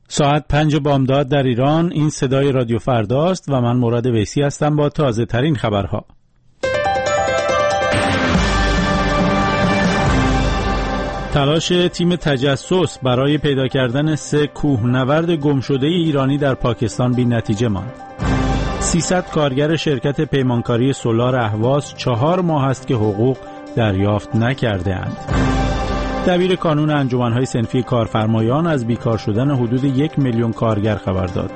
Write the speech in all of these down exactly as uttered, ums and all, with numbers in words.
ساعت پنج بامداد در ایران. این صدای رادیو فرداست و من مراد ویسی هستم با تازه ترین خبرها. تلاش تیم تجسس برای پیدا کردن سه کوهنورد گمشده ایرانی در پاکستان بی نتیجه ماند. سیصد کارگر شرکت پیمانکاری سولار اهواز چهار ماه است که حقوق دریافت نکرده اند. دبیر کانون انجمن‌های صنفی کارفرمایان از بیکار شدن حدود یک میلیون کارگر خبر داد.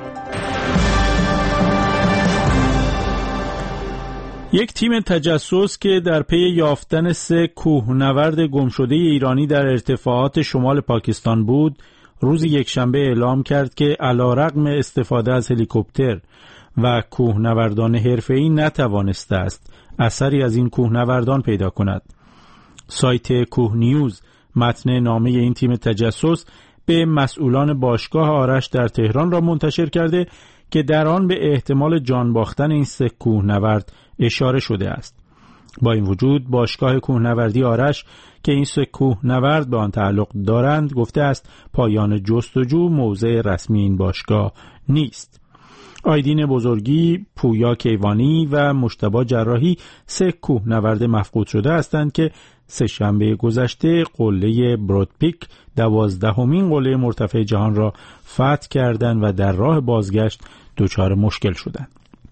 یک تیم تجسس که در پی یافتن سه کوهنورد گمشده ایرانی در ارتفاعات شمال پاکستان بود، روز یکشنبه اعلام کرد که علیرغم استفاده از هلیکوپتر و کوهنوردان حرفه‌ای نتوانسته است اثری از این کوهنوردان پیدا کند. سایت کوه نیوز متن نامه این تیم تجسس به مسئولان باشگاه آرش در تهران را منتشر کرده که در آن به احتمال جان باختن این سه کوهنورد اشاره شده است. با این وجود باشگاه کوهنوردی آرش که این سه کوهنورد به آن تعلق دارند گفته است پایان جستجو موضع رسمی این باشگاه نیست. آیدین بزرگی، پویا کیوانی و مجتبی جراحی سه کوهنورد مفقود شده هستند که سه شنبه گذشته قله برودپیک دوازدهمین قله مرتفع جهان را فتح کردند و در راه بازگشت دچار مشکل شدند.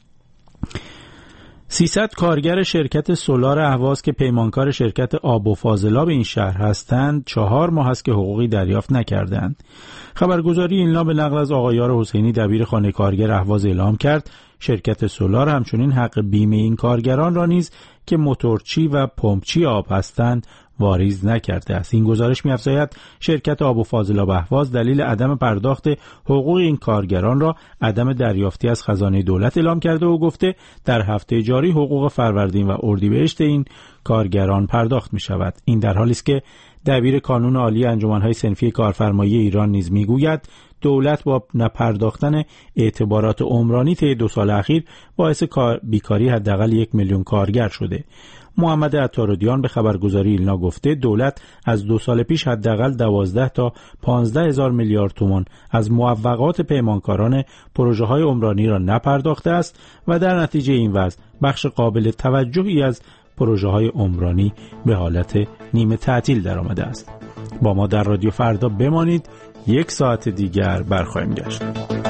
سیصد کارگر شرکت سولار اهواز که پیمانکار شرکت آب و فاضلاب این شهر هستند چهار ماه است که حقوقی دریافت نکردند. خبرگزاری ایلنا به نقل از آقای یار حسینی دبیر خانه کارگر اهواز اعلام کرد شرکت سولار همچنین حق بیمه این کارگران را نیز که موتورچی و پمپچی آب هستند واریز نکرده است. این گزارش می‌افزاید شرکت آب و فاضلاب اهواز دلیل عدم پرداخت حقوق این کارگران را عدم دریافتی از خزانه دولت اعلام کرده و گفته در هفته جاری حقوق فروردین و اردیبهشت این کارگران پرداخت می‌شود. این در حالی است که دبیر کانون عالی انجمن‌های صنفی کارفرمایی ایران نیز می‌گوید دولت با نپرداختن اعتبارات عمرانی طی دو سال اخیر باعث بیکاری حداقل یک میلیون کارگر شده. محمد عطاردیان به خبرگزاری ایلنا گفته دولت از دو سال پیش حداقل دوازده تا پانزده هزار میلیارد تومان از معوقات پیمانکاران پروژه های عمرانی را نپرداخته است و در نتیجه این وضع بخش قابل توجهی از پروژه های عمرانی به حالت نیمه تعطیل درآمده است. با ما در رادیو فردا بمانید، یک ساعت دیگر برخواهیم گشت.